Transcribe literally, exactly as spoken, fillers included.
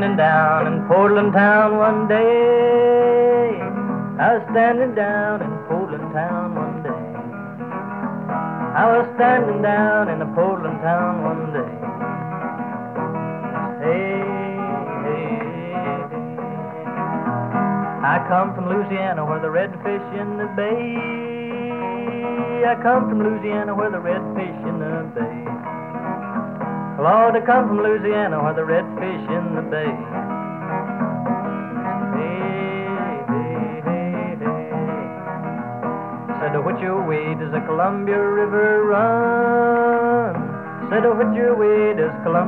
standing down in Portland town one day. I was standing down in Portland town one day. I was standing down in a Portland town one day. Hey, hey, hey. I come from Louisiana where the redfish in the bay. I come from Louisiana where the redfish in the bay. Lord, I come from Louisiana where the redfish in the bay. Hey, hey, hey, hey. Said, which your way does the Columbia River run? Said, which your way does Columbia